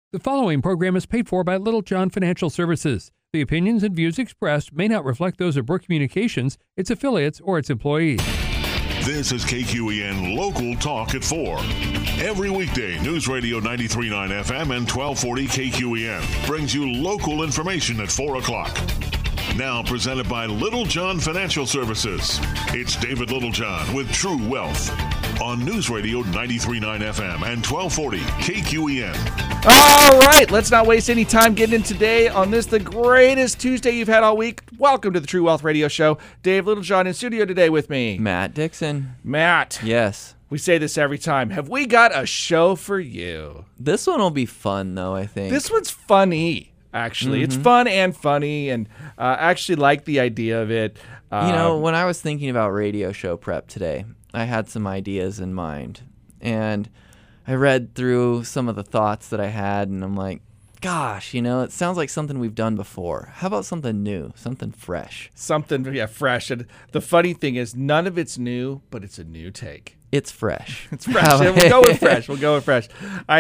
The following program is paid for by Little John Financial Services. The opinions and views expressed may not reflect those of Brooke Communications, its affiliates, or its employees. This is KQEN Local Talk at 4. Every weekday, News Radio 93.9 FM and 1240 KQEN brings you local information at 4 o'clock. Now presented by Little John Financial Services. It's David Littlejohn with True Wealth on News Radio 93.9 FM and 1240 KQEN. All right, let's not waste any time getting in today on this, the greatest Tuesday you've had all week. Welcome to the True Wealth Radio Show. Dave Littlejohn in studio today with me. Matt Dixon. Matt. Yes. We say this every time. Have we got a show for you? This one will be fun, though, I think. This one's funny, actually. It's fun and funny, and I actually like the idea of it. You know, when I was thinking about radio show prep today, I had some ideas in mind. And I read through some of the thoughts that I had, and I'm like, gosh, you know, it sounds like something we've done before. How about something new, something fresh? Something, fresh. And the funny thing is, none of it's new, but it's a new take. It's fresh. It's fresh. We'll go with fresh.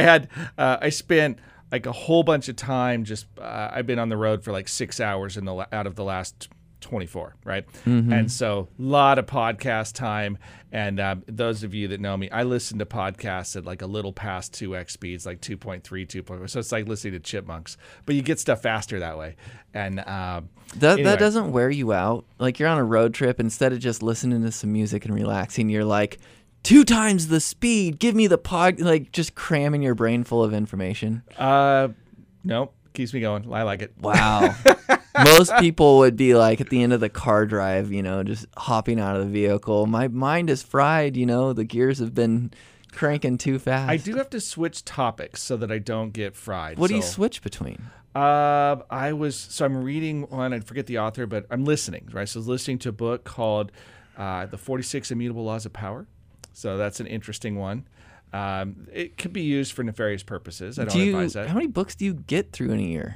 I spent like a whole bunch of time I've been on the road for like 6 hours out of the last 24, right? And so a lot of podcast time. And those of you that know me, I listen to podcasts at like a little past 2x speeds, like 2.3, 2.4. So it's like listening to chipmunks, but you get stuff faster that way. And that doesn't wear you out. Like you're on a road trip, instead of just listening to some music and relaxing, you're like, 2 times the speed. Give me the like just cramming your brain full of information. Nope. Keeps me going. I like it. Wow. Most people would be like at the end of the car drive, you know, just hopping out of the vehicle. My mind is fried, you know, the gears have been cranking too fast. I do have to switch topics so that I don't get fried. What do you switch between? I'm reading one, I forget the author, but I'm listening, right? So I was listening to a book called The 46 Immutable Laws of Power. So that's an interesting one. It could be used for nefarious purposes. I don't advise that. How many books do you get through in a year?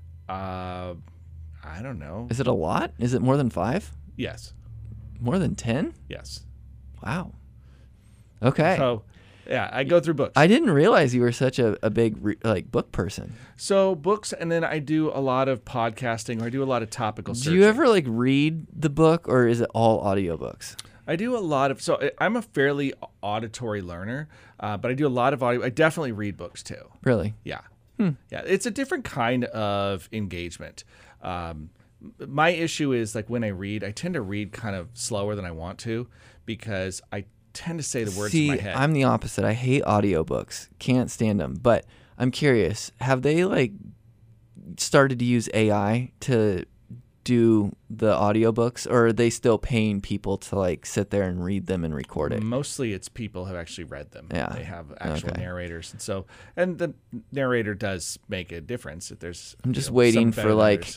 I don't know. Is it a lot? Is it more than 5? Yes. More than 10? Yes. Wow. Okay. So, yeah, I go through books. I didn't realize you were such a big book person. So books, and then I do a lot of podcasting, or I do a lot of topical searching. Do you ever read the book, or is it all audiobooks? I do a lot of, so I'm a fairly auditory learner, but I do a lot of audio. I definitely read books too. Really? Yeah. Yeah. It's a different kind of engagement. My issue is like when I read, I tend to read kind of slower than I want to because I tend to say the words in my head. I'm the opposite. I hate audiobooks. Can't stand them. But I'm curious, have they started to use AI to do the audiobooks, or are they still paying people to sit there and read them and record it? Mostly it's people who have actually read them. Yeah. They have actual narrators. And the narrator does make a difference. If there's I'm just waiting for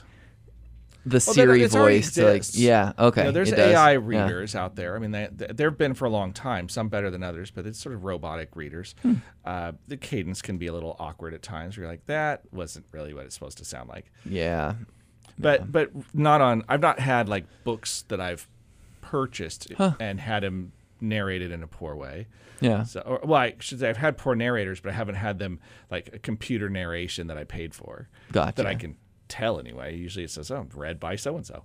the Siri voice to yeah, okay. There's AI readers out there. I mean, they've been for a long time, some better than others, but it's sort of robotic readers. The cadence can be a little awkward at times. You're like, that wasn't really what it's supposed to sound like. Yeah. But I've not had books that I've purchased and had them narrated in a poor way. Yeah. I should say I've had poor narrators, but I haven't had them a computer narration that I paid for. Gotcha. That I can tell anyway. Usually it says, read by so-and-so.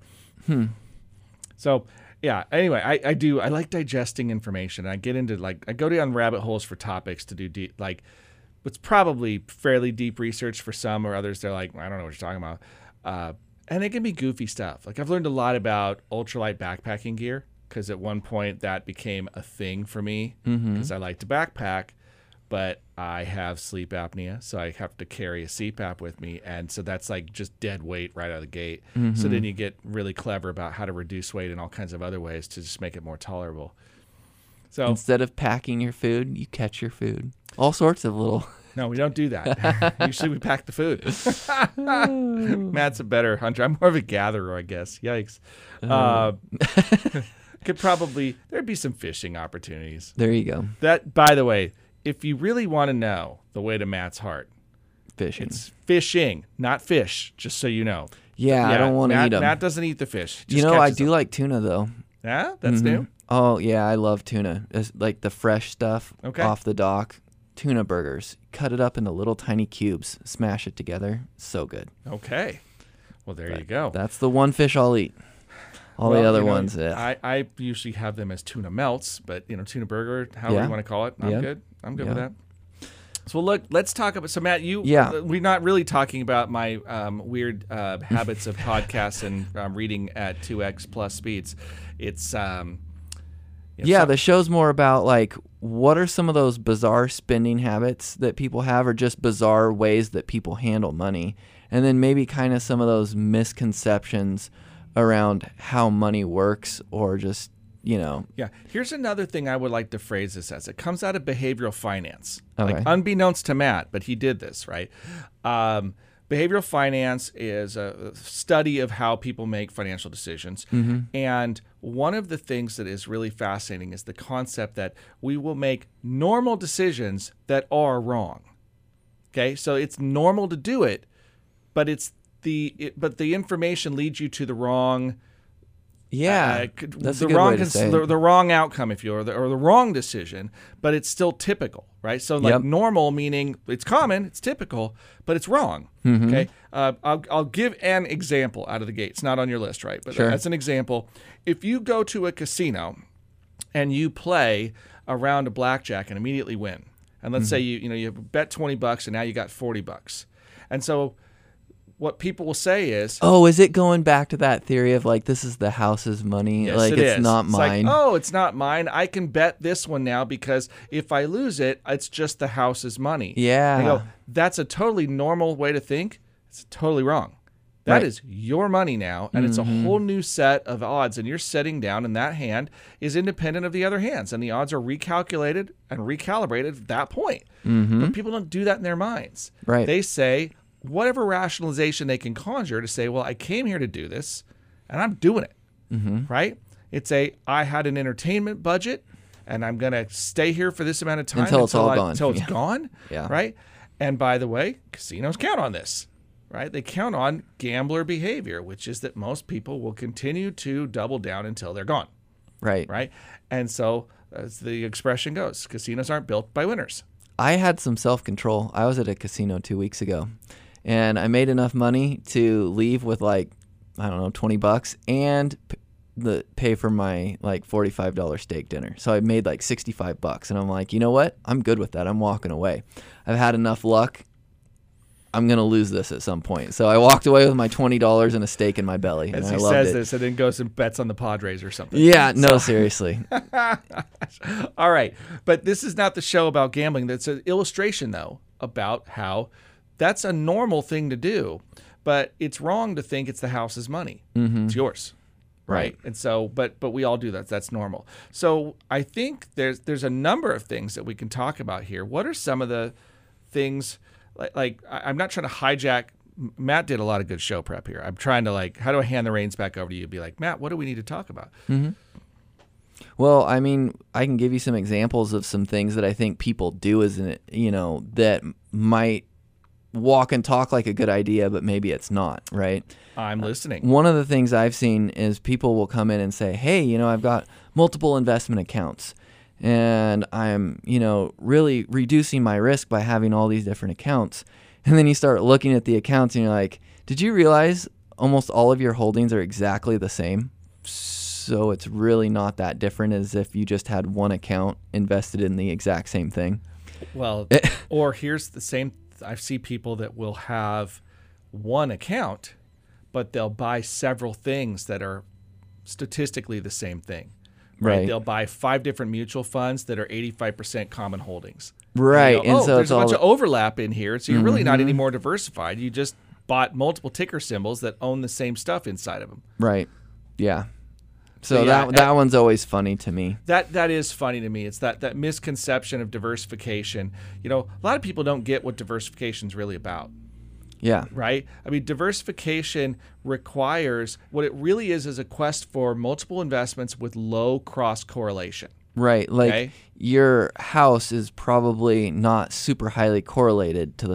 So, yeah. Anyway, I like digesting information. I get into I go down rabbit holes for topics to do deep, what's probably fairly deep research for some, or others they're like, I don't know what you're talking about. And it can be goofy stuff. I've learned a lot about ultralight backpacking gear because at one point that became a thing for me because I like to backpack, but I have sleep apnea, so I have to carry a CPAP with me, and so that's just dead weight right out of the gate. So then you get really clever about how to reduce weight in all kinds of other ways to just make it more tolerable. So instead of packing your food, you catch your food. All sorts of little... No, we don't do that. Usually we pack the food. Matt's a better hunter. I'm more of a gatherer, I guess. Yikes. There'd be some fishing opportunities. There you go. That, by the way, if you really want to know the way to Matt's heart, fishing. It's fishing, not fish, just so you know. Yeah, I don't want to eat them. Matt doesn't eat the fish. I do like tuna, though. Yeah? That's new? Oh, yeah, I love tuna. It's the fresh stuff off the dock. tuna burgers. Cut it up into little tiny cubes. Smash it together. So good. Okay. Well, there you go. That's the one fish I'll eat. All the other ones. Yeah. I usually have them as tuna melts, but tuna burger, however you want to call it, I'm good. I'm good with that. So look, let's talk about. So Matt, we're not really talking about my weird habits of podcasts and reading at 2x plus speeds. It's the show's more about like what are some of those bizarre spending habits that people have, or just bizarre ways that people handle money, and then maybe kind of some of those misconceptions around how money works, or just Yeah. Here's another thing I would like to phrase this as. It comes out of behavioral finance. Okay. Like, unbeknownst to Matt, but he did this, right? Behavioral finance is a study of how people make financial decisions. Mm-hmm. And one of the things that is really fascinating is the concept that we will make normal decisions that are wrong. Okay? So it's normal to do it, but the information leads you to the wrong that's a good wrong way to say it. the wrong outcome, if you will, or the wrong decision, but it's still typical, right? So like normal meaning it's common, it's typical, but it's wrong. Mm-hmm. Okay, I'll give an example out of the gate. It's not on your list, right? But sure. As an example, if you go to a casino and you play a round of blackjack and immediately win, and let's say you bet $20 and now you got $40, and so what people will say is, is it going back to that theory of like this is the house's money? Yes, like it's not mine. Like, it's not mine. I can bet this one now because if I lose it, it's just the house's money. Yeah. I go, that's a totally normal way to think. It's totally wrong. That is your money now, and it's a whole new set of odds, and you're sitting down, and that hand is independent of the other hands, and the odds are recalculated and recalibrated at that point. Mm-hmm. But people don't do that in their minds. Right. They say whatever rationalization they can conjure to say, well, I came here to do this, and I'm doing it, right? It's I had an entertainment budget, and I'm going to stay here for this amount of time until it's all gone. Until it's gone, yeah. Right? And by the way, casinos count on this, right? They count on gambler behavior, which is that most people will continue to double down until they're gone, right? Right? And so, as the expression goes, casinos aren't built by winners. I had some self-control. I was at a casino 2 weeks ago. And I made enough money to leave with like, I don't know, $20 and pay for my like $45 steak dinner. So I made like $65. And I'm like, you know what? I'm good with that. I'm walking away. I've had enough luck. I'm going to lose this at some point. So I walked away with my $20 and a steak in my belly. As and he I loved says it. this and then goes and bets on the Padres or something. Yeah, no, seriously. All right. But this is not the show about gambling. That's an illustration, though, about how that's a normal thing to do, but it's wrong to think it's the house's money. Mm-hmm. It's yours, right? And so, but we all do that. That's normal. So I think there's a number of things that we can talk about here. What are some of the things? Like I'm not trying to hijack. Matt did a lot of good show prep here. I'm trying to how do I hand the reins back over to you? Be like, Matt, what do we need to talk about? Mm-hmm. Well, I mean, I can give you some examples of some things that I think people do that might walk and talk like a good idea, but maybe it's not, right? I'm listening. One of the things I've seen is people will come in and say, hey, I've got multiple investment accounts and I'm, really reducing my risk by having all these different accounts. And then you start looking at the accounts and you're like, did you realize almost all of your holdings are exactly the same? So it's really not that different as if you just had one account invested in the exact same thing. Well, or here's the same. I see people that will have one account, but they'll buy several things that are statistically the same thing. Right? They'll buy 5 different mutual funds that are 85% common holdings. Right. And so there's a bunch of overlap in here. So you're really not any more diversified. You just bought multiple ticker symbols that own the same stuff inside of them. Right. Yeah. So that one's always funny to me. That is funny to me. It's that misconception of diversification. A lot of people don't get what diversification is really about. Yeah. Right? I mean, diversification requires, what it really is a quest for multiple investments with low cross correlation. Right. Like your house is probably not super highly correlated to the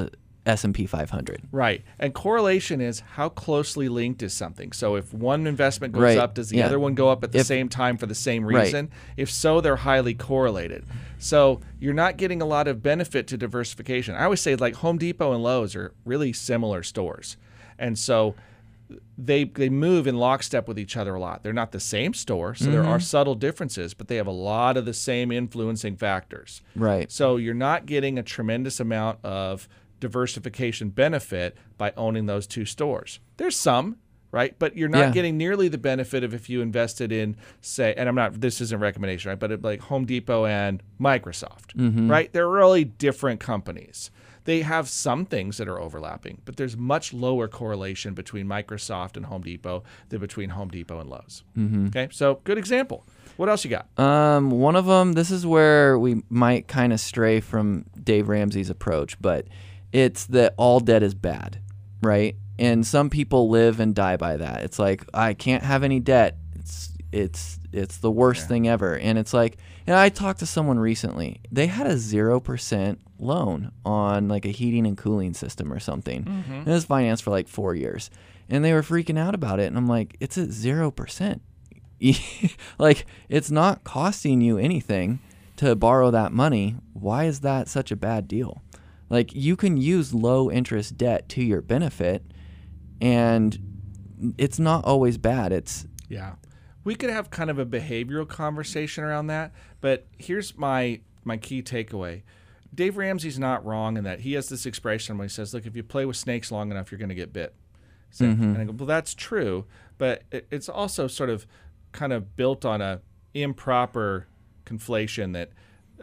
S&P 500. Right. And correlation is how closely linked is something. So if one investment goes Right. up, does the Yeah. other one go up at the If- same time for the same Right. reason? If so, they're highly correlated. So you're not getting a lot of benefit to diversification. I always say like Home Depot and Lowe's are really similar stores. And so they move in lockstep with each other a lot. They're not the same store, so there are subtle differences, but they have a lot of the same influencing factors. Right. So you're not getting a tremendous amount of diversification benefit by owning those two stores. There's some, right? But you're not Yeah. getting nearly the benefit of if you invested in, say, and this isn't a recommendation, right? But like Home Depot and Microsoft, right? They're really different companies. They have some things that are overlapping, but there's much lower correlation between Microsoft and Home Depot than between Home Depot and Lowe's. Okay, so good example. What else you got? One of them, this is where we might kind of stray from Dave Ramsey's approach, but it's that all debt is bad, right? And some people live and die by that. It's like, I can't have any debt. It's the worst thing ever. And it's like, and I talked to someone recently. They had a 0% loan on like a heating and cooling system or something. And it was financed for like 4 years. And they were freaking out about it. And I'm like, it's at 0%. Like, it's not costing you anything to borrow that money. Why is that such a bad deal? Like, you can use low interest debt to your benefit, and it's not always bad. Yeah. We could have kind of a behavioral conversation around that, but here's my key takeaway. Dave Ramsey's not wrong in that he has this expression where he says, look, if you play with snakes long enough, you're going to get bit. So, and I go, well, that's true, but it's also sort of kind of built on a improper conflation that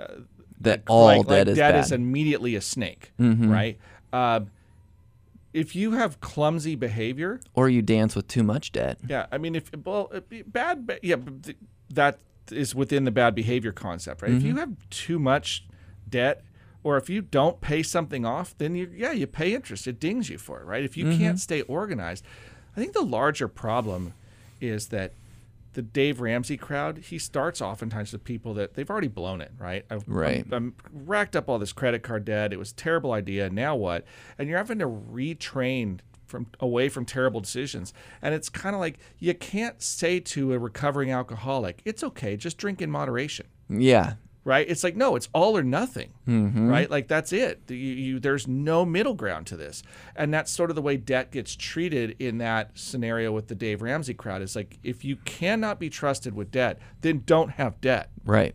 all debt is debt bad. is immediately a snake, right? If you have clumsy behavior, Or you dance with too much debt. yeah, I mean, that is within the bad behavior concept, right? If you have too much debt, or if you don't pay something off, then you pay interest. It dings you for it, right? If you can't stay organized, I think the larger problem is that the Dave Ramsey crowd, he starts oftentimes with people that they've already blown it, right? I'm racked up all this credit card debt. It was a terrible idea. Now what? And you're having to retrain away from terrible decisions. And it's kind of like you can't say to a recovering alcoholic, it's okay, just drink in moderation. Yeah. Right? It's like, no, it's all or nothing, right? Like, that's it. There's no middle ground to this. And that's sort of the way debt gets treated in that scenario with the Dave Ramsey crowd. It's like, if you cannot be trusted with debt, then don't have debt, Right.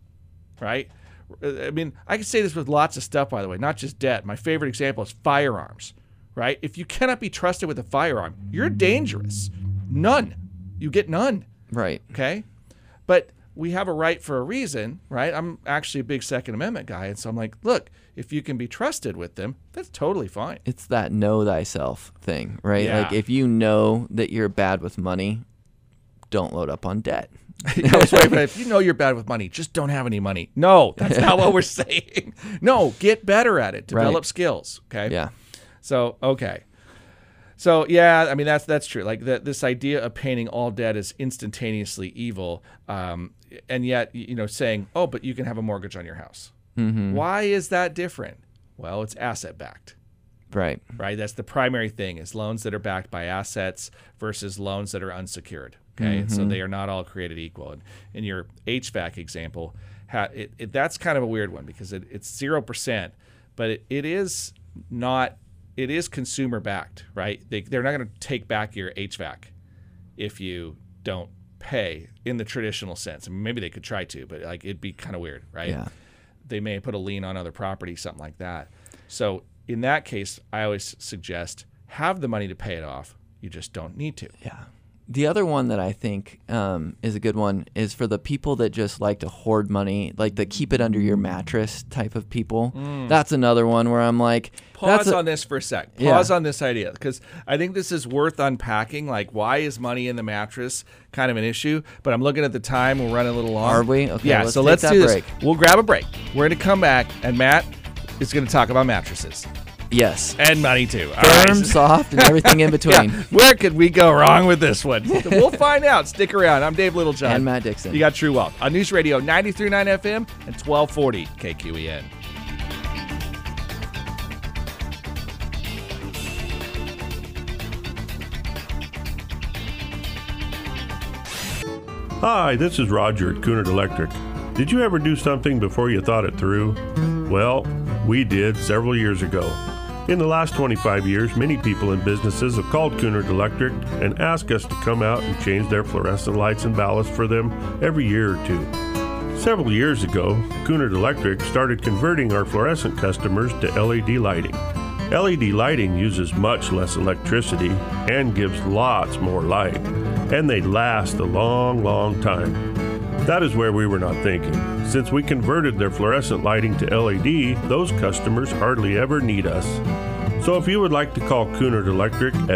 right? I mean, I can say this with lots of stuff, by the way, not just debt. My favorite example is firearms, right? If you cannot be trusted with a firearm, you're dangerous. None. You get none. Right. Okay? But we have a right for a reason, right? I'm actually a big Second Amendment guy, and so I'm like, look, if you can be trusted with them, that's totally fine. It's that know thyself thing, right? Yeah. Like, if you know that you're bad with money, don't load up on debt. But if you know you're bad with money, just don't have any money. No, that's not what we're saying. No, get better at it. Develop Right. skills, okay? Yeah. So, okay. So, yeah, I mean, that's true. Like, this idea of painting all debt as instantaneously evil, and yet, saying, oh, but you can have a mortgage on your house. Why is that different? Well, it's asset-backed, Right. right? That's the primary thing, is loans that are backed by assets versus loans that are unsecured, okay? And so they are not all created equal. And in your HVAC example, that's kind of a weird one because it's 0%, but it is not... It is consumer backed, right? They're not going to take back your HVAC if you don't pay in the traditional sense. I mean, maybe they could try to, but like, it'd be kind of weird, right? Yeah. They may put a lien on other property, something like that. So in that case, I always suggest have the money to pay it off. You just don't need to. Yeah. The other one that I think is a good one is for the people that just like to hoard money, like the keep it under your mattress type of people. That's another one where I'm like, Pause on this for a sec. Pause on this idea, because I think this is worth unpacking. Like, why is money in the mattress kind of an issue? But I'm looking at the time. We're running a little long. Are we? Okay, Yeah, let's so take let's that do this. break. We'll grab a break. We're going to come back, and Matt is going to talk about mattresses. yes, And money, too. All firm, right. soft, and everything in between. Yeah. Where could we go wrong with this one? We'll find out. Stick around. I'm Dave Littlejohn. And Matt Dixon. You got True Wealth on News Radio 93.9 FM and 1240 KQEN. Hi, this is Roger at Cunard Electric. Did you ever do something before you thought it through? Well, we did several years ago. In the last 25 years, many people and businesses have called Cunard Electric and asked us to come out and change their fluorescent lights and ballast for them every year or two. Several years ago, Cunard Electric started converting our fluorescent customers to LED lighting. LED lighting uses much less electricity and gives lots more light, and they last a long, long time. That is where we were not thinking. Since we converted their fluorescent lighting to LED, those customers hardly ever need us. So if you would like to call Cunard Electric at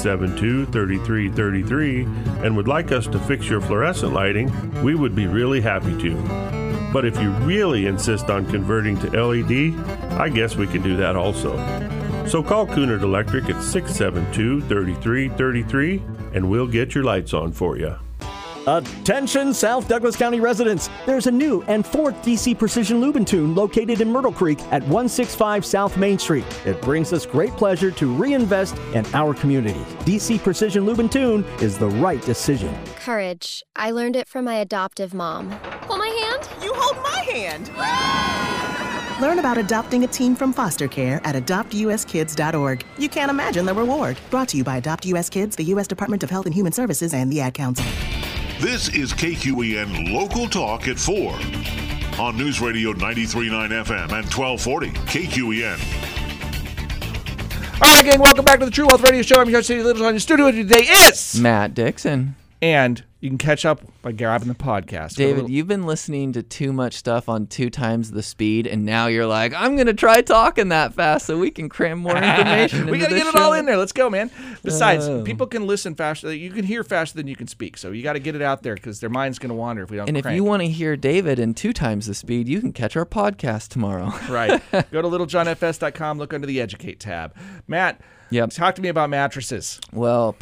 672-3333 and would like us to fix your fluorescent lighting, we would be really happy to. But if you really insist on converting to LED, I guess we can do that also. So call Cunard Electric at 672-3333 and we'll get your lights on for you. Attention South Douglas County residents. There's a new and fourth DC Precision Lube and Tune located in Myrtle Creek at 165 South Main Street. It brings us great pleasure to reinvest in our community. DC Precision Lube and Tune is the right decision. Courage. I learned it from my adoptive mom. Hold my hand. You hold my hand. Learn about adopting a teen from foster care at adoptuskids.org. You can't imagine the reward. Brought to you by Adopt US Kids, the U.S. Department of Health and Human Services, and the Ad Council. This is KQEN Local Talk at 4 on News Radio 93.9 FM and 1240 KQEN. All right, gang, welcome back to the True Wealth Radio Show. I'm your host, City Lives on your studio. Today is Matt Dixon. And you can catch up by grabbing the podcast. David, you've been listening to too much stuff on 2 times the speed, and now you're like, I'm going to try talking that fast so we can cram more information we into got to this get it all show. in there. Let's go, man. Besides, people can listen faster. You can hear faster than you can speak, so you got to get it out there because their mind's going to wander if we don't And crank. if you want to hear David in 2 times the speed, you can catch our podcast tomorrow. Right. Go to littlejohnfs.com, look under the Educate tab. Matt, talk to me about mattresses. Well,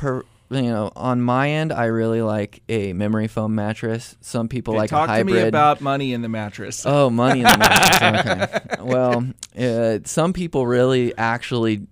on my end, I really like a memory foam mattress. Some people like a hybrid. Talk to me about money in the mattress. Oh, money in the mattress. Okay. Well, some people really actually,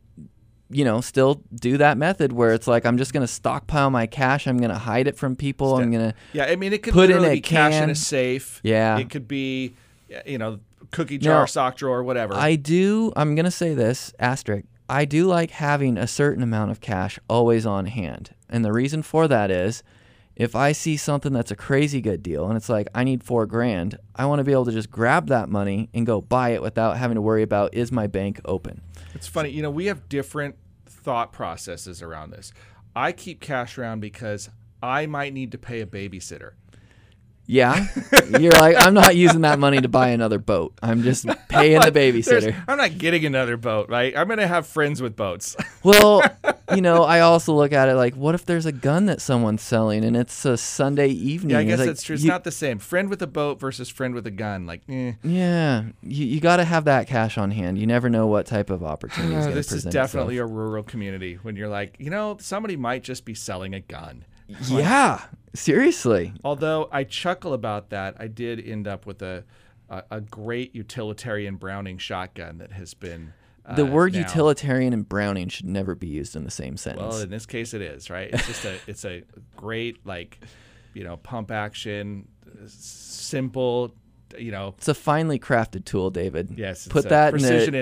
still do that method where it's like, I'm just going to stockpile my cash. I'm going to hide it from people. I'm going to it could put literally in be cash in a safe. Yeah. It could be, cookie jar, sock drawer, whatever. I'm going to say this, asterisk. I do like having a certain amount of cash always on hand. And the reason for that is if I see something that's a crazy good deal and it's like, I need $4,000, I want to be able to just grab that money and go buy it without having to worry about, is my bank open? It's funny. We have different thought processes around this. I keep cash around because I might need to pay a babysitter. Yeah. You're like, I'm not using that money to buy another boat. I'm just paying the babysitter. I'm not getting another boat, right? I'm going to have friends with boats. Well, I also look at it like, what if there's a gun that someone's selling and it's a Sunday evening? Yeah, I guess that's true. It's not the same. Friend with a boat versus friend with a gun. Yeah. You got to have that cash on hand. You never know what type of opportunity is going to present itself. This is definitely a rural community when you're like, somebody might just be selling a gun. Yeah, seriously. Although I chuckle about that, I did end up with a great utilitarian Browning shotgun that has been. The word utilitarian and Browning should never be used in the same sentence. Well, in this case, it is, right? It's just it's a great pump action, simple. It's a finely crafted tool, David. Yes, it's put that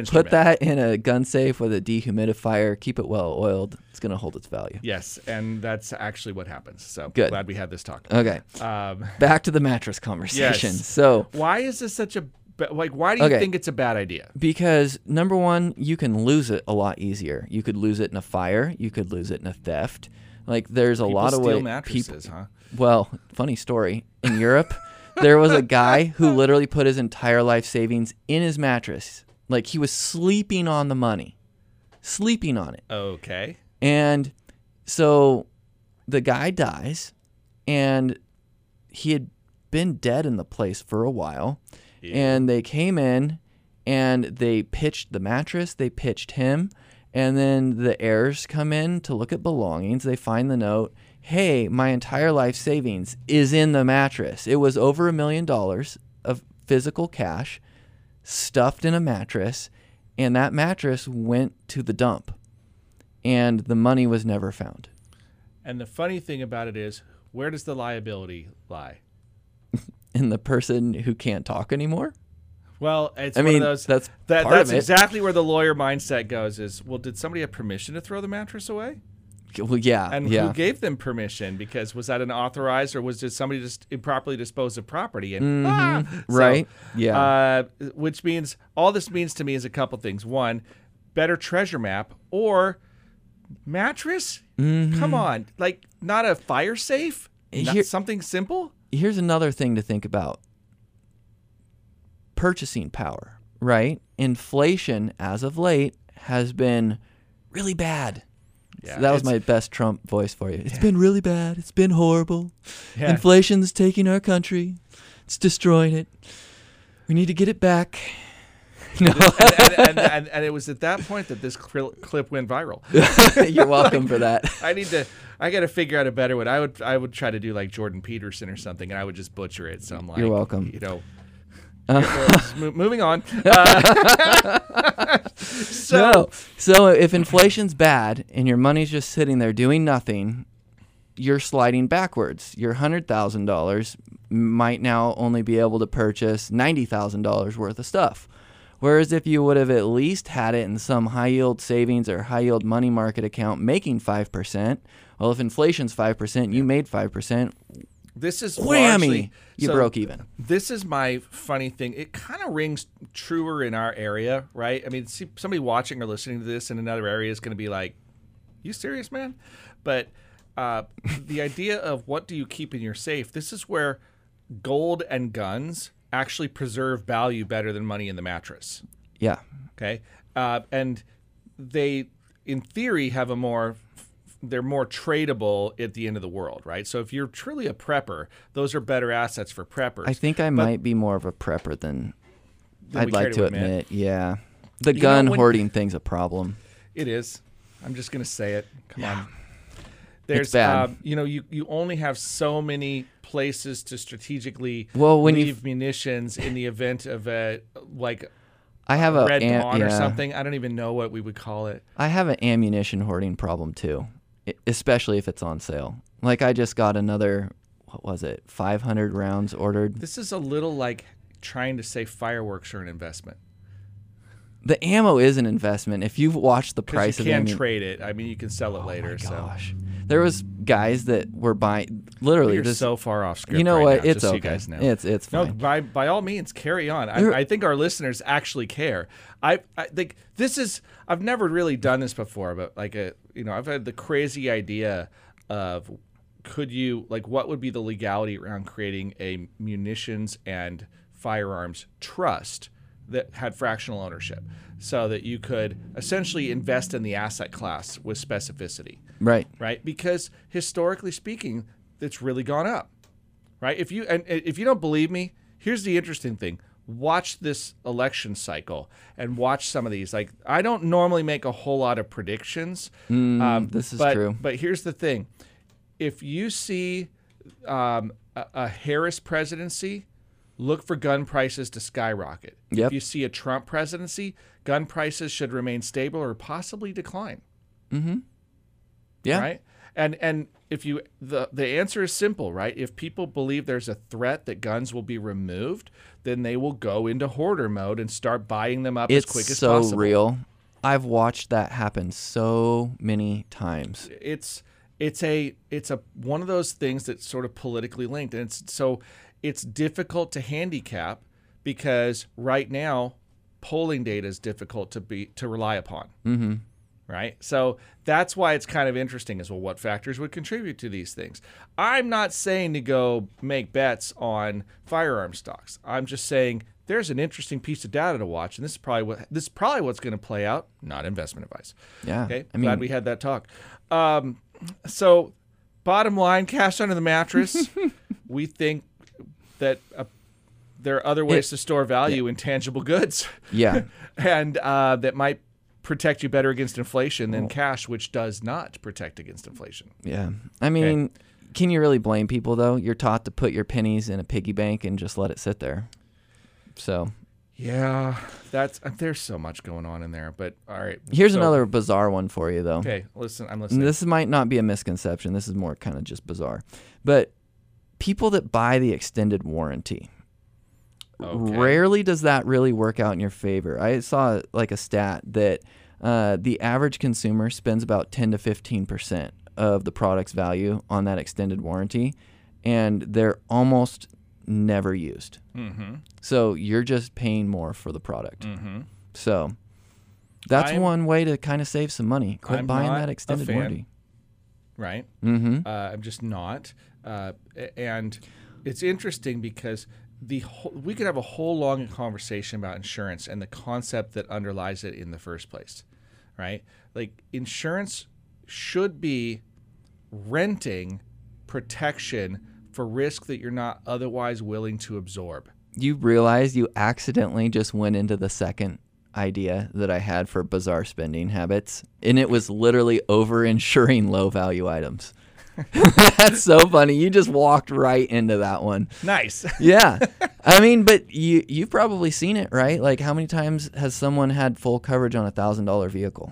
in a gun safe with a dehumidifier. Keep it well oiled. It's going to hold its value. Yes, and that's actually what happens. So good. Glad we had this talk. Okay. Back to the mattress conversation. Yes. So why is this such a why do you think it's a bad idea? Because number one, you can lose it a lot easier. You could lose it in a fire. You could lose it in a theft. There's a lot of ways. Mattresses, huh? Well, funny story. In Europe. There was a guy who literally put his entire life savings in his mattress. He was sleeping on the money. Sleeping on it. Okay. And so the guy dies, and he had been dead in the place for a while. Yeah. And they came in, and they pitched the mattress. They pitched him. And then the heirs come in to look at belongings. They find the note. Hey, my entire life savings is in the mattress. It was over $1 million of physical cash stuffed in a mattress, and that mattress went to the dump, and the money was never found. And the funny thing about it is, where does the liability lie? In the person who can't talk anymore? Well, it's I one mean, of those. that's part that's of it. exactly where the lawyer mindset goes. Is, well, did somebody have permission to throw the mattress away? Well, yeah. And yeah. who gave them permission? Because was that an authorized, or did somebody just improperly dispose of property? And Right. Yeah. Which means, all this means to me is a couple things. One, better treasure map, or mattress. Come on, like, not a fire safe, not something simple. Here's another thing to think about. Purchasing power, right? Inflation, as of late, has been really bad. Yeah, So that was my best Trump voice for you. It's been really bad. It's been horrible. Inflation's taking our country. It's destroying it. We need to get it back. No. and it was at that point that this clip went viral. You're welcome for that. I got to figure out a better one. I would try to do like Jordan Peterson or something, and I would just butcher it. So I'm like, you're welcome. You know. Moving on. So if inflation's bad and your money's just sitting there doing nothing, you're sliding backwards. Your $100,000 might now only be able to purchase $90,000 worth of stuff. Whereas if you would have at least had it in some high-yield savings or high-yield money market account making 5%, well, if inflation's 5%, you made 5%. This is whammy. You broke even. This is my funny thing. It kind of rings truer in our area, right? I mean, see, somebody watching or listening to this in another area is going to be like, "You serious, man?" But the idea of what do you keep in your safe? This is where gold and guns actually preserve value better than money in the mattress. Yeah. Okay. And they, in theory, have they're more tradable at the end of the world, right? So if you're truly a prepper, those are better assets for preppers. I think I might be more of a prepper than I'd like to admit. Yeah. The gun hoarding thing's a problem. It is. I'm just going to say it. Come on. It's bad. You only have so many places to strategically when leave munitions in the event of a I have a Red Dawn or something. I don't even know what we would call it. I have an ammunition hoarding problem too, especially if it's on sale. Like I just got another, 500 rounds ordered. This is a little like trying to say fireworks are an investment. The ammo is an investment. If you've watched the price of you can trade it. I mean, you can sell it later. My gosh. There was guys that were buying literally. You're so far off script. You know right what? now, It's just okay. So you guys know. It's fine. No, by all means, carry on. I think our listeners actually care. I think this is. I've never really done this before, but I've had the crazy idea of what would be the legality around creating a munitions and firearms trust that had fractional ownership, so that you could essentially invest in the asset class with specificity. Right. Because historically speaking, it's really gone up. Right. If you don't believe me, here's the interesting thing. Watch this election cycle and watch some of these. Like, I don't normally make a whole lot of predictions. This is true. But here's the thing. If you see a Harris presidency, look for gun prices to skyrocket. Yep. If you see a Trump presidency, gun prices should remain stable or possibly decline. Mm-hmm. Yeah. Right? And if you the answer is simple, right? If people believe there's a threat that guns will be removed, then they will go into hoarder mode and start buying them up as quick as possible. It's so real. I've watched that happen so many times. It's a one of those things that's sort of politically linked, and it's difficult to handicap because right now polling data is difficult to rely upon. Mm-hmm. Right? So that's why it's kind of interesting as well, what factors would contribute to these things. I'm not saying to go make bets on firearm stocks. I'm just saying there's an interesting piece of data to watch, and this is probably what's going to play out. Not investment advice. Yeah. Okay. Glad we had that talk. So bottom line, cash under the mattress. We think that there are other ways to store value in tangible goods. Yeah. And that might protect you better against inflation than cash, which does not protect against inflation. Yeah. I mean, can you really blame people, though? You're taught to put your pennies in a piggy bank and just let it sit there. So. Yeah, there's so much going on in there. But all right, Here's another bizarre one for you, though. Okay, I'm listening. This might not be a misconception. This is more kind of just bizarre. But people that buy the extended warranty, rarely does that really work out in your favor. I saw like a stat that the average consumer spends about 10 to 15% of the product's value on that extended warranty, and they're almost never used. Mm-hmm. So you're just paying more for the product. Mm-hmm. So that's one way to kind of save some money. Quit buying that extended warranty. Right? Mm-hmm. I'm just not. And it's interesting because we could have a whole long conversation about insurance and the concept that underlies it in the first place, right? Like insurance should be renting protection for risk that you're not otherwise willing to absorb. You realize you accidentally just went into the second idea that I had for bizarre spending habits, and it was literally over-insuring low-value items. That's so funny. You just walked right into that one. Nice. Yeah. I mean, but you've probably seen it, right? Like, how many times has someone had full coverage on a $1,000 vehicle?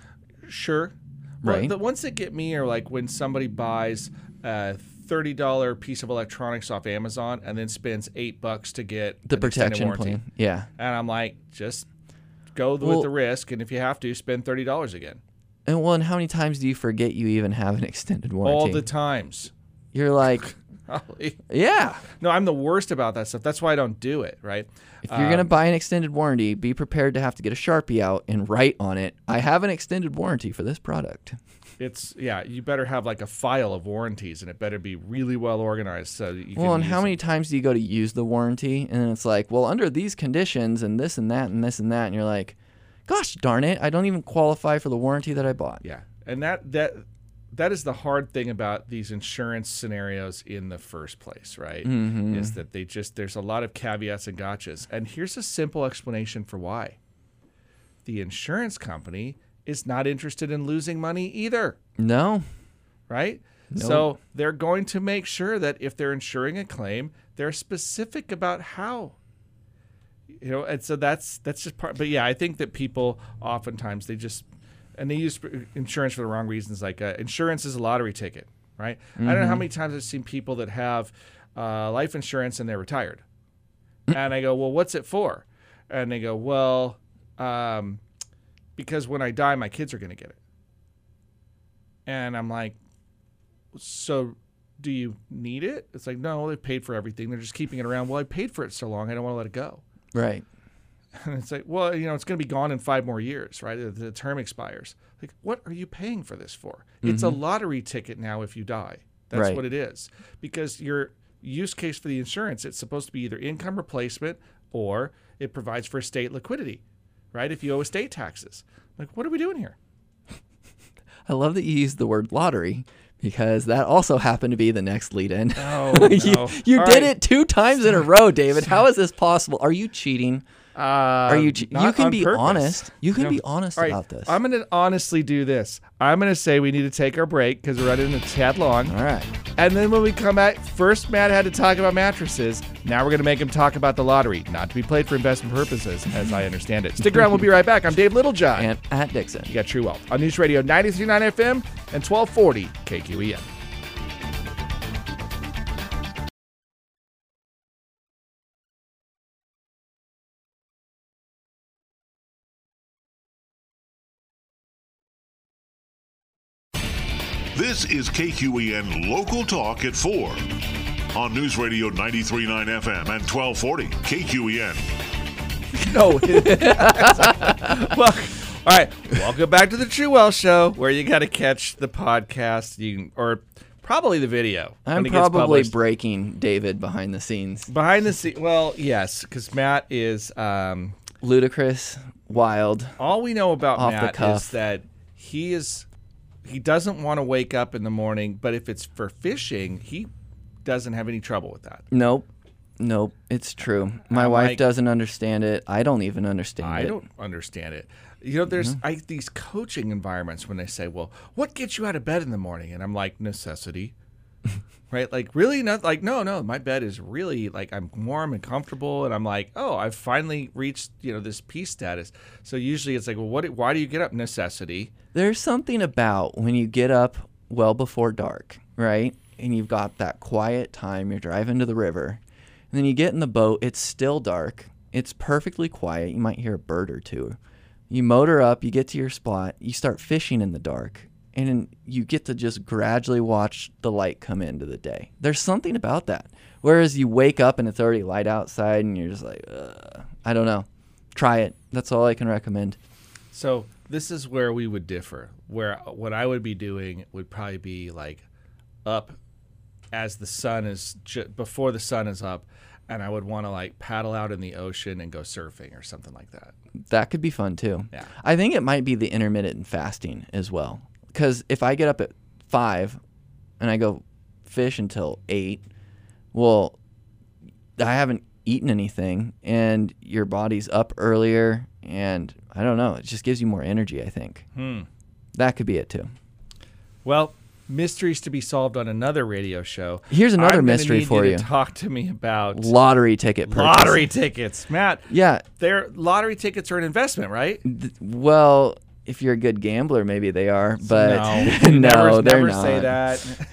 Sure. Right. Well, the ones that get me are like when somebody buys a $30 piece of electronics off Amazon and then spends $8 to get the an extended protection warranty. plan. Yeah. And I'm like, just go with the risk, and if you have to, spend $30 again. And how many times do you forget you even have an extended warranty? All the times. You're like, yeah. No, I'm the worst about that stuff. That's why I don't do it, right? If you're going to buy an extended warranty, be prepared to have to get a Sharpie out and write on it, I have an extended warranty for this product. You better have like a file of warranties, and it better be really well organized so that you can and how many times do you go to use the warranty, and then it's like, well, under these conditions and this and that and this and that, and you're like, gosh darn it, I don't even qualify for the warranty that I bought. Yeah, and that is the hard thing about these insurance scenarios in the first place, right? Mm-hmm. Is that there's a lot of caveats and gotchas. And here's a simple explanation for why. The insurance company is not interested in losing money either. No. Right? Nope. So they're going to make sure that if they're insuring a claim, they're specific about how. And so that's just part. But yeah, I think that people oftentimes they use insurance for the wrong reasons. Like insurance is a lottery ticket, right? Mm-hmm. I don't know how many times I've seen people that have life insurance and they're retired. And I go, well, what's it for? And they go, well, because when I die, my kids are going to get it. And I'm like, so do you need it? It's like, no, they've paid for everything. They're just keeping it around. Well, I paid for it so long, I don't want to let it go. Right. And it's like, well, it's going to be gone in 5 more years, right? The term expires. Like, what are you paying for this for? Mm-hmm. It's a lottery ticket now if you die. That's what it is. Because your use case for the insurance, it's supposed to be either income replacement or it provides for estate liquidity, right? If you owe estate taxes. Like, what are we doing here? I love that you used the word lottery, because that also happened to be the next lead-in. Oh, no. you did it 2 times in a row, David. How is this possible? Are you cheating? Are you? You can be honest. You can be honest about this. I'm going to honestly do this. I'm going to say we need to take our break because we're running a tad long. All right. And then when we come back, first Matt had to talk about mattresses. Now we're going to make him talk about the lottery, not to be played for investment purposes, as I understand it. Stick around. We'll be right back. I'm Dave Littlejohn. And Pat Dixon. You got True Wealth on News Radio 93.9 FM and 1240 KQEN. This is KQEN Local Talk at 4 on News Radio 93.9 FM and 1240 KQEN. No. Well, all right. Welcome back to the True Wealth Show, where you got to catch the podcast, or probably the video. I'm probably breaking David behind the scenes. Behind the scenes, well, yes, because Matt is ludicrous, wild. All we know about off Matt the cuff. is that he doesn't want to wake up in the morning, but if it's for fishing, he doesn't have any trouble with that. Nope, it's true. My wife doesn't understand it. I don't even understand it. I don't understand it. There's these coaching environments when they say, well, what gets you out of bed in the morning? And I'm like, necessity. Right? Like, really? Not like, no, my bed is really like I'm warm and comfortable. And I'm like, oh, I've finally reached, this peace status. So usually it's like, well, why do you get up? Necessity. There's something about when you get up well before dark, right? And you've got that quiet time, you're driving to the river, and then you get in the boat, it's still dark, it's perfectly quiet, you might hear a bird or two. You motor up, you get to your spot, you start fishing in the dark, and you get to just gradually watch the light come into the day. There's something about that. Whereas you wake up and it's already light outside and you're just like, I don't know. Try it. That's all I can recommend. So this is where we would differ. Where what I would be doing would probably be like up as the sun is, before the sun is up, and I would want to like paddle out in the ocean and go surfing or something like that. That could be fun too. Yeah. I think it might be the intermittent fasting as well. Because if I get up at 5 and I go fish until 8, well, I haven't eaten anything and your body's up earlier, and I don't know, it just gives you more energy, I think. That could be it too. Well, mysteries to be solved on another radio show. Here's another mystery for you. To talk to me about lottery ticket purchase. Lottery tickets. Matt, yeah. Lottery tickets are an investment, right? Well, if you're a good gambler, maybe they are, but no, they're never not. say that.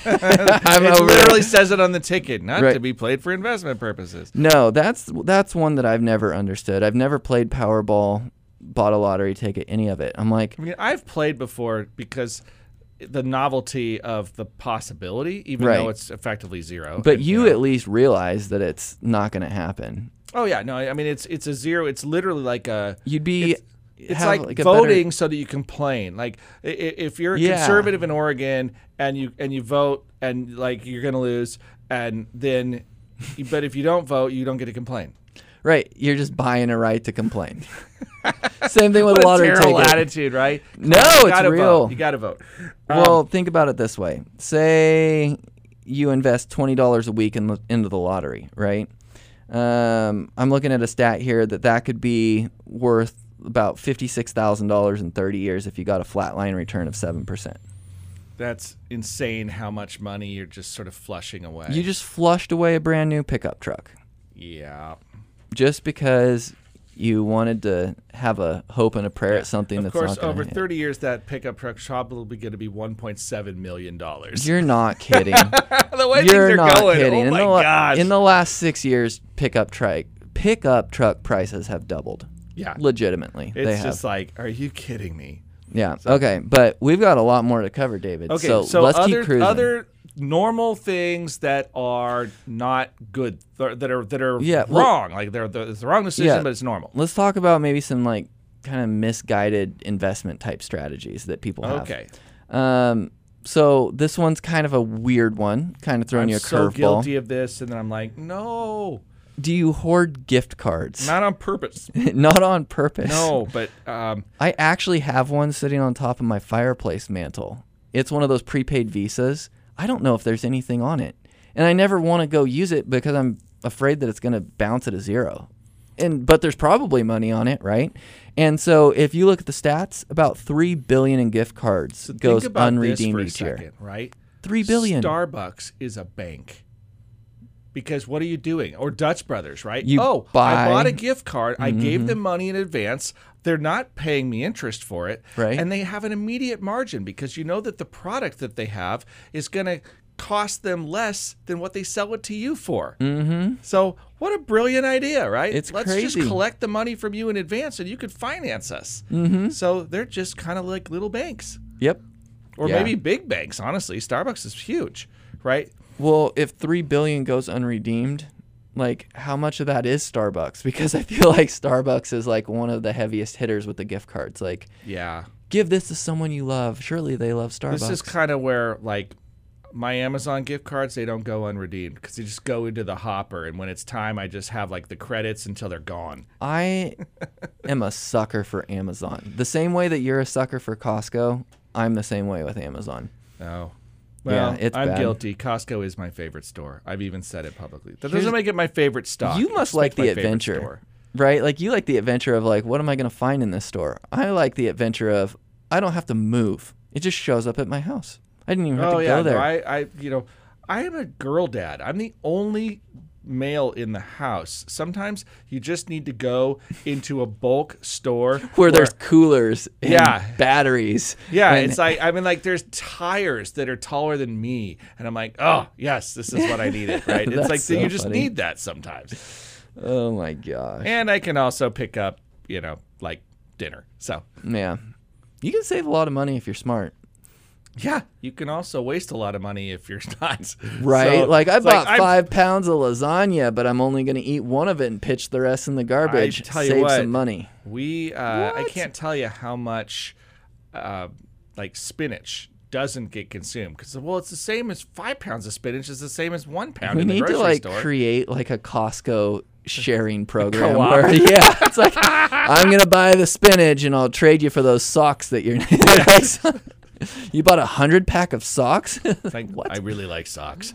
It literally says it on the ticket, not to be played for investment purposes. No, that's one that I've never understood. I've never played Powerball, bought a lottery ticket, any of it. I'm like, I mean, I've played before because the novelty of the possibility, even though it's effectively zero. But you at least realize that it's not going to happen. Oh yeah, no, I mean it's a zero. It's literally like a. You'd be. It's like voting so that you complain. Like if you're a conservative in Oregon and you vote and like you're gonna lose, and then, but if you don't vote, you don't get to complain. Right, you're just buying a right to complain. Same thing with a lottery ticket. Terrible attitude, right? No, it's real. Vote. You got to vote. Well, think about it this way: say you invest $20 a week into the lottery, right? I'm looking at a stat here that could be worth about $56,000 in 30 years if you got a flatline return of 7%. That's insane how much money you're just sort of flushing away. You just flushed away a brand new pickup truck. Yeah. Just because you wanted to have a hope and a prayer at something that's not going to happen. Of course, over 30 years, that pickup truck probably going to be $1.7 million. You're not kidding. The way You're things are not going. kidding. Oh my gosh. In the last 6 years, pickup truck prices have doubled. Yeah. Legitimately. It's just like, are you kidding me? Yeah. Okay. But we've got a lot more to cover, David. Okay. So let's keep cruising. Other normal things that are not good, that are wrong. Well, like it's the wrong decision, but it's normal. Let's talk about maybe some like kind of misguided investment type strategies that people have. Okay. So this one's kind of a weird one, kind of throwing you a curveball. I'm so guilty of this, and then I'm like, no. Do you hoard gift cards? Not on purpose. Not on purpose. No, but I actually have one sitting on top of my fireplace mantle. It's one of those prepaid Visas. I don't know if there's anything on it. And I never want to go use it because I'm afraid that it's going to bounce at a zero. But there's probably money on it, right? And so if you look at the stats, about $3 billion in gift cards goes unredeemed each year. Right? $3 billion. Starbucks is a bank. Because what are you doing? Or Dutch Brothers, right? I bought a gift card. I gave them money in advance. They're not paying me interest for it. Right. And they have an immediate margin because you know that the product that they have is going to cost them less than what they sell it to you for. Mm-hmm. So what a brilliant idea, right? Let's just collect the money from you in advance and you could finance us. Mm-hmm. So they're just kind of like little banks. Yep. Or maybe big banks, honestly. Starbucks is huge, right? Well, if $3 billion goes unredeemed, like how much of that is Starbucks? Because I feel like Starbucks is like one of the heaviest hitters with the gift cards. Like, give this to someone you love. Surely they love Starbucks. This is kind of where like my Amazon gift cards, they don't go unredeemed because they just go into the hopper, and when it's time, I just have like the credits until they're gone. I am a sucker for Amazon. The same way that you're a sucker for Costco, I'm the same way with Amazon. Oh. Well, it's I'm bad. guilty. Costco is my favorite store. I've even said it publicly. That doesn't make it my favorite stock. You must like the adventure, right? Like you like the adventure of like, what am I going to find in this store? I like the adventure of I don't have to move. It just shows up at my house. I didn't even have to go there. No, I am a girl dad. I'm the only male in the house. Sometimes you just need to go into a bulk store where there's coolers and Yeah. batteries. Yeah, and it's like, I mean, like there's tires that are taller than me, and I'm like, oh yes, this is what I needed, right? It's That's like so you just funny. need that sometimes. Oh my gosh. And I can also pick up, like dinner. So Yeah. You can save a lot of money if you're smart. yeah, you can also waste a lot of money if you're not. Right? So, like I it's bought I'm- 5 pounds of lasagna, but I'm only going to eat one of it and pitch the rest in the garbage. tell you Save what, some money. I can't tell you how much like spinach doesn't get consumed because it's the same as 5 pounds of spinach is the same as 1 pound We in the need grocery to like store. create like a Costco sharing program co-op. where it's like I'm going to buy the spinach and I'll trade you for those socks that you're You bought 100 pack of socks? Like, I really like socks.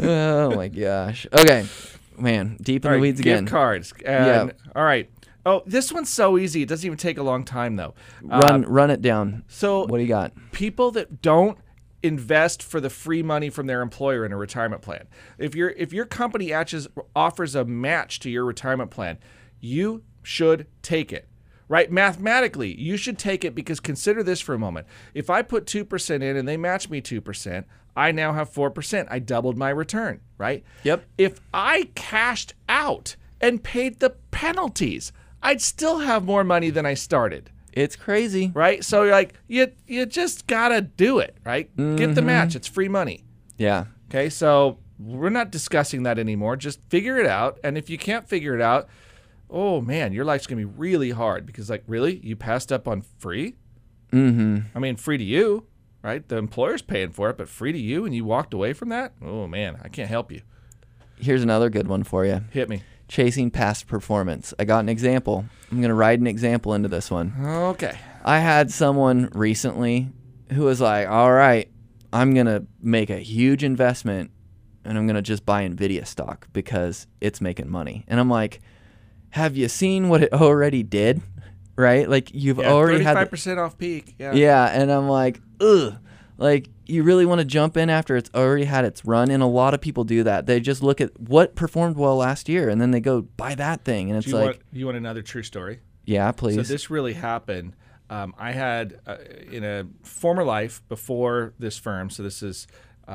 Oh my gosh. Okay. Man, deep in All the right, weeds again. gift cards. And, all right. Oh, this one's so easy. It doesn't even take a long time though. Run it down. So What do you got? people that don't invest for the free money from their employer in a retirement plan. If your company offers a match to your retirement plan, you should take it. Right? Mathematically, you should take it because consider this for a moment. If I put 2% in and they match me 2%, I now have 4%. I doubled my return, right? Yep. If I cashed out and paid the penalties, I'd still have more money than I started. It's crazy. Right? So like you just gotta do it, right? Get the match. It's free money. Yeah. Okay, so we're not discussing that anymore. Just figure it out. And if you can't figure it out, oh man, your life's gonna be really hard because like really? You passed up on free? Mm-hmm. I mean free to you, right? The employer's paying for it, but free to you and you walked away from that? Oh man, I can't help you. Here's another good one for you. Hit me. Chasing past performance. I got an example. I'm going to ride an example into this one. Okay. I had someone recently who was like, all right, I'm going to make a huge investment and I'm going to just buy NVIDIA stock because it's making money. And I'm like, have you seen what it already did? Right? Like you've already had 35% off peak. Yeah. Yeah, and I'm like, ugh. Like, you really want to jump in after it's already had its run? And a lot of people do that. They just look at what performed well last year, and then they go buy that thing. And it's You want another true story? Yeah, please. So this really happened. I had, in a former life before this firm, so this is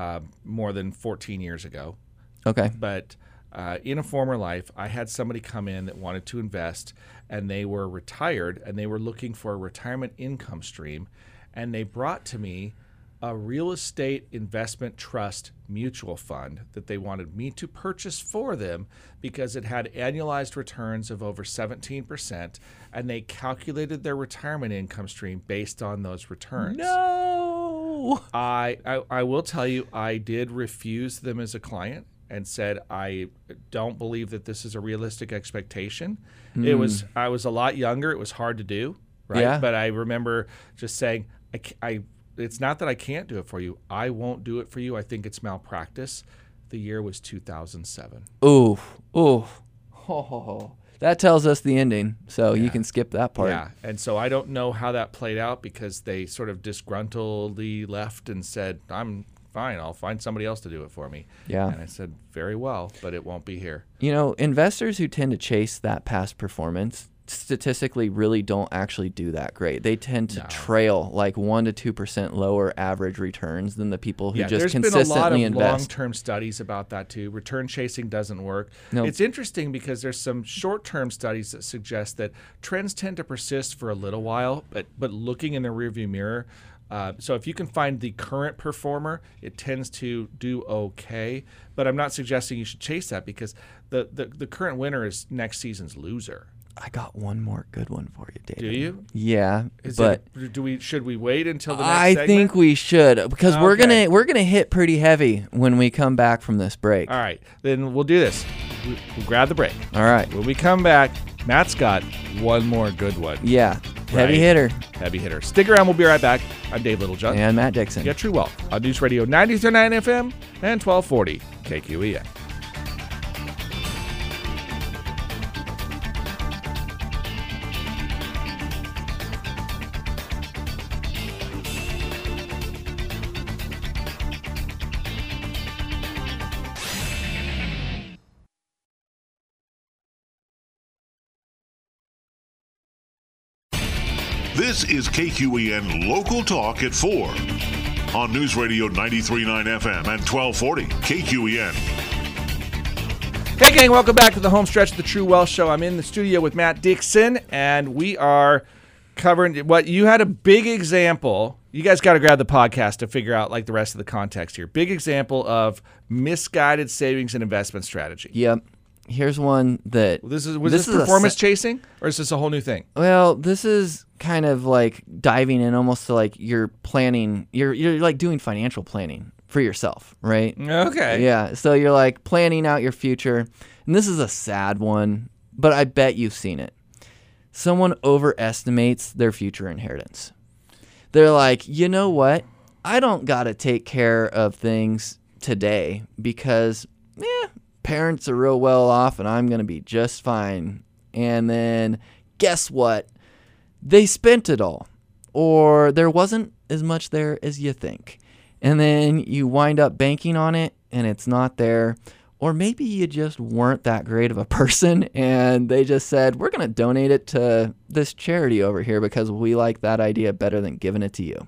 more than 14 years ago. Okay. But in a former life, I had somebody come in that wanted to invest, and they were retired, and they were looking for a retirement income stream, and they brought to me a real estate investment trust mutual fund that they wanted me to purchase for them because it had annualized returns of over 17%, and they calculated their retirement income stream based on those returns. No. I will tell you, I did refuse them as a client and said, I don't believe that this is a realistic expectation. I was a lot younger. It was hard to do, right? Yeah. But I remember just saying, it's not that I can't do it for you. I won't do it for you. I think it's malpractice. The year was 2007. Ooh. That tells us the ending, so you can skip that part. Yeah, and so I don't know how that played out because they sort of disgruntledly left and said, I'm fine, I'll find somebody else to do it for me. Yeah. And I said, very well, but it won't be here. You know, investors who tend to chase that past performance statistically really don't actually do that great. They tend to trail like 1% to 2% lower average returns than the people who just there's consistently been a lot of invest. long-term studies about that too. Return chasing doesn't work. No. It's interesting because there's some short-term studies that suggest that trends tend to persist for a little while, but looking in the rearview mirror. So if you can find the current performer, it tends to do okay. But I'm not suggesting you should chase that because the current winner is next season's loser. I got one more good one for you, David. Do you? Yeah, but should we wait until the next I segment? think we should because Okay. we're gonna hit pretty heavy when we come back from this break. All right, then we'll do this. We'll grab the break. All right. When we come back, Matt's got one more good one. Yeah. Heavy Right. hitter. Heavy hitter. Stick around. We'll be right back. I'm Dave Littlejohn. And Matt Dixon. Get True Wealth on News Radio 93.9 FM and 1240 KQEN. This is KQEN Local Talk at 4 on News Radio 93.9 FM and 1240 KQEN. Hey gang, welcome back to the home stretch of the True Wealth Show. I'm in the studio with Matt Dixon, and we are covering what you had a big example. You guys got to grab the podcast to figure out like the rest of the context here. Big example of misguided savings and investment strategy. Yep. Here's one that... Was this performance chasing, or is this a whole new thing? Well, this is kind of like diving in almost to like you're planning, you're like doing financial planning for yourself, right? Okay. Yeah. So you're like planning out your future. And this is a sad one, but I bet you've seen it. Someone overestimates their future inheritance. They're like, you know what? I don't got to take care of things today because, parents are real well off and I'm going to be just fine. And then guess what? They spent it all, or there wasn't as much there as you think. And then you wind up banking on it and it's not there. Or maybe you just weren't that great of a person and they just said, we're going to donate it to this charity over here because we like that idea better than giving it to you.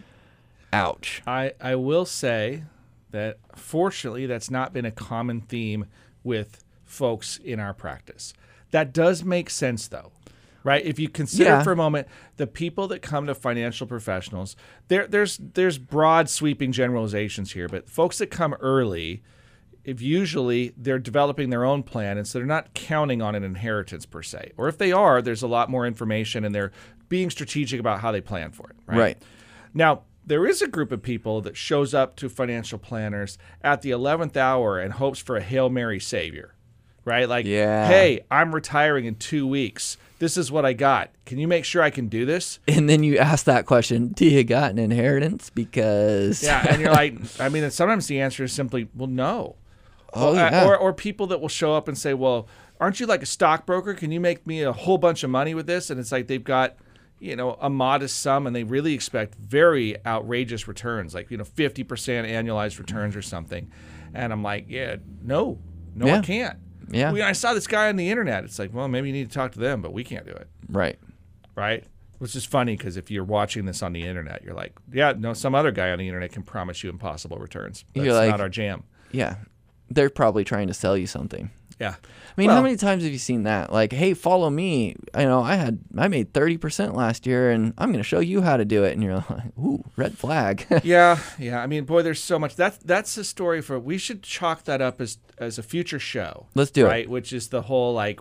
Ouch. I will say that fortunately that's not been a common theme with folks in our practice. That does make sense though, right? If you consider for a moment the people that come to financial professionals, there's broad sweeping generalizations here, but folks that come early, if usually they're developing their own plan, and so they're not counting on an inheritance per se. Or if they are, there's a lot more information and they're being strategic about how they plan for it, right? Right. Now, there is a group of people that shows up to financial planners at the 11th hour and hopes for a Hail Mary savior, right? Like, hey, I'm retiring in 2 weeks. This is what I got. Can you make sure I can do this? And then you ask that question, do you got an inheritance? Because... Yeah, and you're like, I mean, sometimes the answer is simply, well, no. Or people that will show up and say, well, aren't you like a stockbroker? Can you make me a whole bunch of money with this? And it's like they've got, a modest sum and they really expect very outrageous returns, like, 50% annualized returns or something. And I'm like, no, I can't. Yeah. I saw this guy on the internet. It's like, well, maybe you need to talk to them, but we can't do it. Right. Right? Which is funny because if you're watching this on the internet, you're like, some other guy on the internet can promise you impossible returns. That's not our jam. Yeah. They're probably trying to sell you something. Yeah. I mean, how many times have you seen that? Like, hey, follow me. I made 30% last year, and I'm going to show you how to do it. And you're like, ooh, red flag. Yeah. I mean, boy, there's so much. That's a story we should chalk that up as a future show. Let's do it. Right, which is the whole like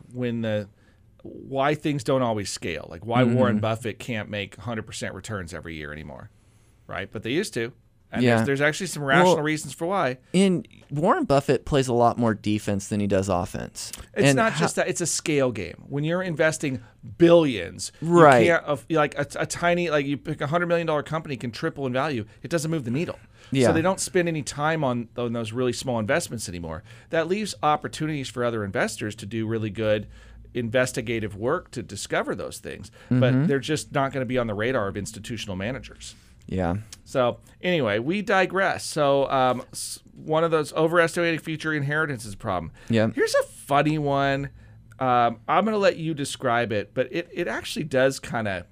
why things don't always scale, like why Warren Buffett can't make 100% returns every year anymore, right? But they used to. And there's actually some rational reasons for why. Warren Buffett plays a lot more defense than he does offense. It's not just that. It's a scale game. When you're investing billions, right? You can't, like a tiny, like you pick $100 million company can triple in value. It doesn't move the needle. Yeah. So they don't spend any time on those really small investments anymore. That leaves opportunities for other investors to do really good investigative work to discover those things. But they're just not going to be on the radar of institutional managers. Yeah. So anyway, we digress. So one of those overestimating future inheritance is a problem. Yeah. Here's a funny one. I'm going to let you describe it, but it actually does kind of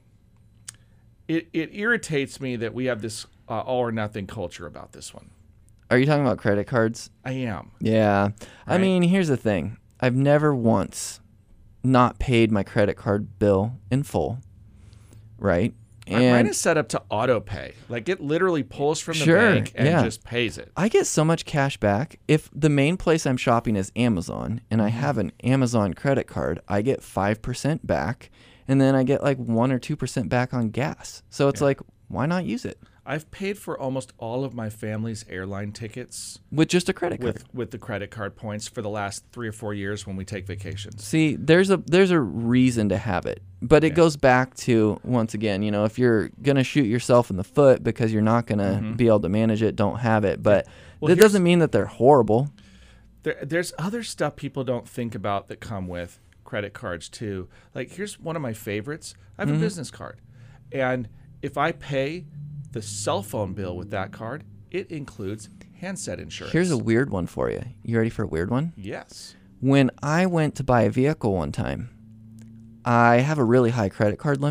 it irritates me that we have this all or nothing culture about this one. Are you talking about credit cards? I am. Yeah. Right? I mean, here's the thing. I've never once not paid my credit card bill in full, right? Mine is set up to auto pay. Like it literally pulls from the bank and just pays it. I get so much cash back. If the main place I'm shopping is Amazon and I have an Amazon credit card, I get 5% back, and then I get like 1 or 2% back on gas. So it's like, why not use it? I've paid for almost all of my family's airline tickets with just a credit card. With the credit card points for the last 3 or 4 years when we take vacations. See, there's a reason to have it, but it goes back to, once again, if you're gonna shoot yourself in the foot because you're not gonna be able to manage it, don't have it. But that doesn't mean that they're horrible. There's other stuff people don't think about that come with credit cards too. Like here's one of my favorites. I have a business card, and if I pay the cell phone bill with that card, it includes handset insurance. Here's a weird one for you. You ready for a weird one? Yes. When I went to buy a vehicle one time, I have a really high credit card limit,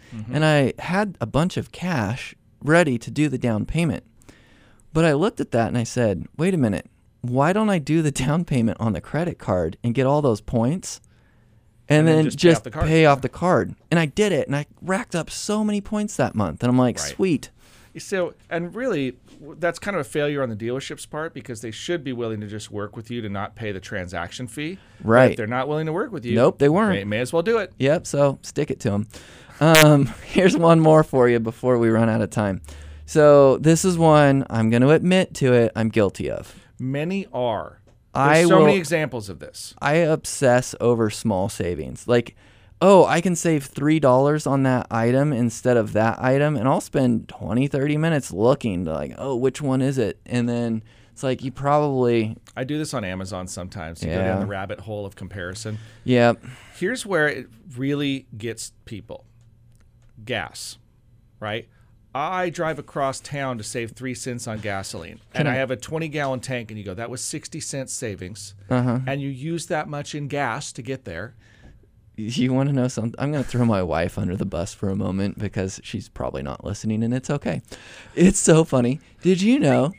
And I had a bunch of cash ready to do the down payment. But I looked at that and I said, wait a minute, why don't I do the down payment on the credit card and get all those points and then just pay off the card? And I did it, and I racked up so many points that month. And I'm like, sweet. So, and really, that's kind of a failure on the dealership's part, because they should be willing to just work with you to not pay the transaction fee. Right. But if they're not willing to work with you, nope, they weren't. May as well do it. Yep, so stick it to them. Here's one more for you before we run out of time. So this is one I'm going to admit to it, I'm guilty of. Many are. There's so many examples of this. I obsess over small savings. Like, oh, I can save $3 on that item instead of that item, and I'll spend 20, 30 minutes looking to like, oh, which one is it? And then it's like you probably... I do this on Amazon sometimes. You go down the rabbit hole of comparison. Yep. Here's where it really gets people. Gas, right? I drive across town to save 3 cents on gasoline, and I have a 20-gallon tank, and you go, that was 60 cents savings, and you use that much in gas to get there. You want to know something? I'm going to throw my wife under the bus for a moment because she's probably not listening, and it's okay. It's so funny. Did you know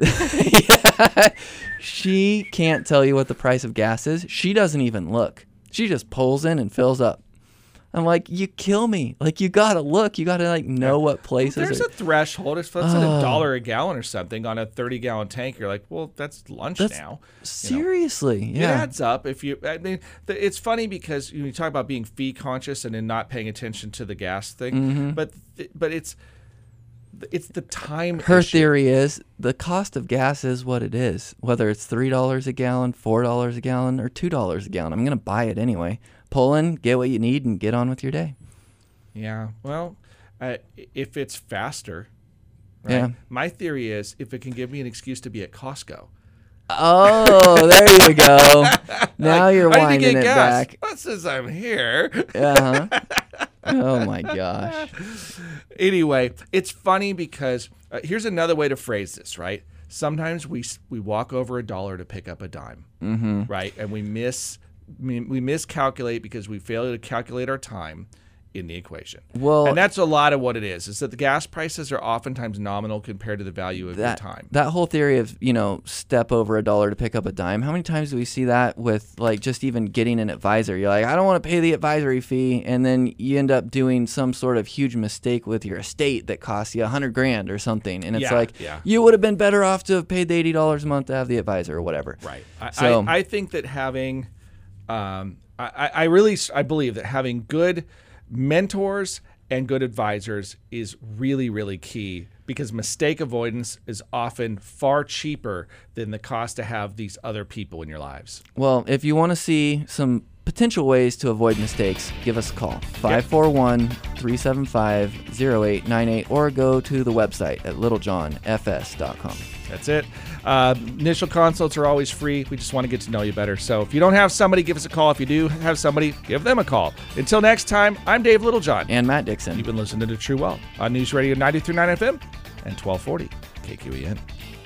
she can't tell you what the price of gas is? She doesn't even look. She just pulls in and fills up. I'm like, you kill me. Like, you got to look. You got to, like, know what places There's a threshold. If it's $1 a gallon or something on a 30-gallon tank, you're like, well, that's lunch now. Seriously, It adds up. I mean, it's funny because you talk about being fee conscious and then not paying attention to the gas thing, but it's the time Her issue. theory is the cost of gas is what it is, whether it's $3 a gallon, $4 a gallon, or $2 a gallon. I'm going to buy it anyway. Pull in, get what you need, and get on with your day. Yeah, well, if it's faster, right? Yeah. My theory is if it can give me an excuse to be at Costco. Oh, there you go. Now you're I need to winding get it gas. back. Well, since I'm here. Oh, my gosh. Anyway, it's funny because here's another way to phrase this, right? Sometimes we walk over $1 to pick up a dime, right? And we miscalculate because we fail to calculate our time in the equation. Well, and that's a lot of what it is that the gas prices are oftentimes nominal compared to the value of your time. That whole theory of, step over $1 to pick up a dime, how many times do we see that with, like, just even getting an advisor? You're like, I don't want to pay the advisory fee, and then you end up doing some sort of huge mistake with your estate that costs you $100,000 or something, and it's you would have been better off to have paid the $80 a month to have the advisor or whatever. Right. So I think that having I believe that having good mentors and good advisors is really, really key, because mistake avoidance is often far cheaper than the cost to have these other people in your lives. Well, if you want to see some potential ways to avoid mistakes, give us a call, 541-375-0898, or go to the website at littlejohnfs.com. That's it. Initial consults are always free. We just want to get to know you better. So if you don't have somebody, give us a call. If you do have somebody, give them a call. Until next time, I'm Dave Littlejohn. And Matt Dixon. You've been listening to True Wealth on News Radio 93.9 FM and 1240 KQEN.